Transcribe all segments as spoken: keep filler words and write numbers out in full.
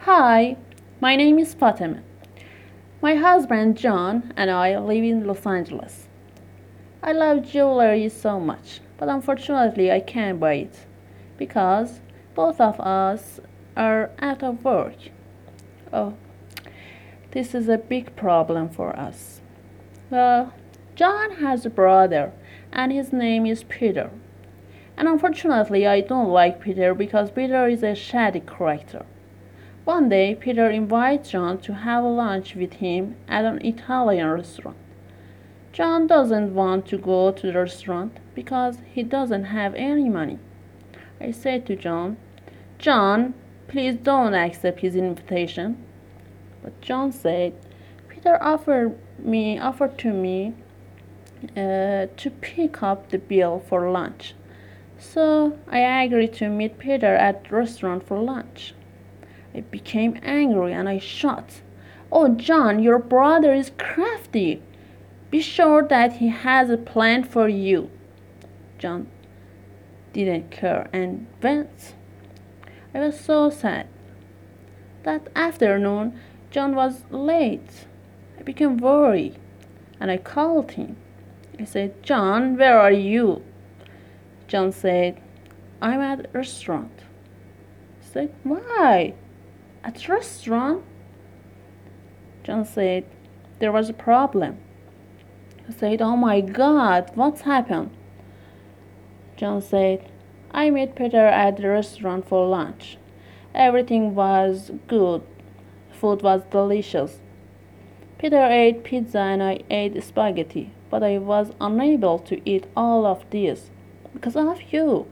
Hi, my name is Fatima. My husband John and I live in Los Angeles. I love jewelry so much, but unfortunately I can't buy it because both of us are out of work. Oh, this is a big problem for us. Well, John has a brother and his name is Peter. And unfortunately I don't like Peter because Peter is a shady character. One day, Peter invites John to have lunch with him at an Italian restaurant. John doesn't want to go to the restaurant because he doesn't have any money. I said to John, John, please don't accept his invitation. But John said, Peter offered me offered to me uh, to pick up the bill for lunch. So I agreed to meet Peter at the restaurant for lunch. I became angry and I shot. Oh, John, your brother is crafty. Be sure that he has a plan for you. John didn't care and went. I was so sad. That afternoon, John was late. I became worried and I called him. I said, John, where are you? John said, I'm at a restaurant. I said, why? At the restaurant? John said, there was a problem. I said, oh my God, what's happened? John said, I met Peter at the restaurant for lunch. Everything was good. Food was delicious. Peter ate pizza and I ate spaghetti, but I was unable to eat all of this because of you.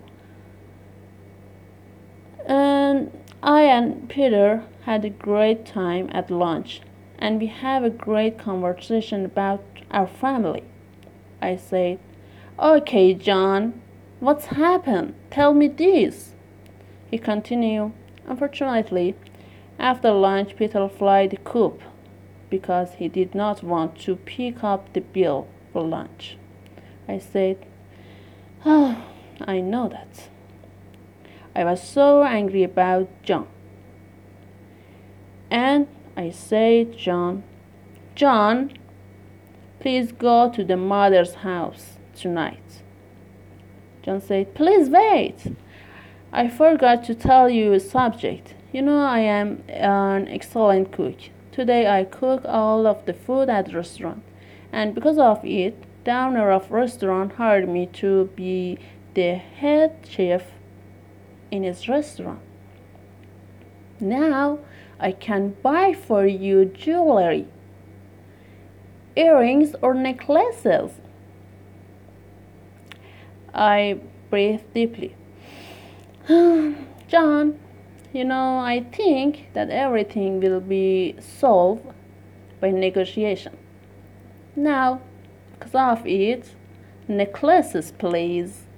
And I and Peter had a great time at lunch, and we have a great conversation about our family. I said, okay, John, what's happened? Tell me this. He continued, unfortunately, after lunch, Peter flied the coop because he did not want to pick up the bill for lunch. I said, oh, I know that. I was so angry about John. And I said, John, John, please go to the mother's house tonight. John said, please wait. I forgot to tell you a subject. You know I am an excellent cook. Today I cook all of the food at the restaurant. And because of it, the owner of the restaurant hired me to be the head chef in his restaurant. Now I can buy for you jewelry, earrings or necklaces. I breathed deeply. John, you know, I think that everything will be solved by negotiation. Now, because of it, necklaces, please.